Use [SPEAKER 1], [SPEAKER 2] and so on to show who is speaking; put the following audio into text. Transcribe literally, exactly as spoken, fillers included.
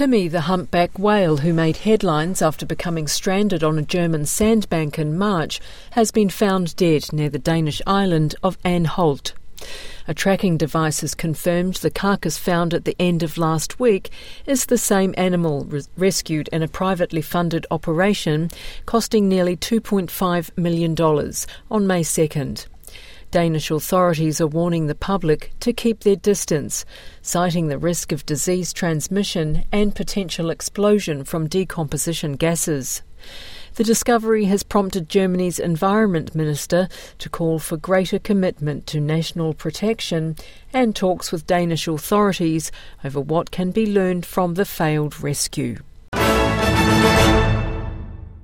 [SPEAKER 1] Timmy, the humpback whale who made headlines after becoming stranded on a German sandbank in March, has been found dead near the Danish island of Anholt. A tracking device has confirmed the carcass found at the end of last week is the same animal res- rescued in a privately funded operation costing nearly two point five million dollars on May second. Danish authorities are warning the public to keep their distance, citing the risk of disease transmission and potential explosion from decomposition gases. The discovery has prompted Germany's Environment Minister to call for greater commitment to national protection and talks with Danish authorities over what can be learned from the failed rescue.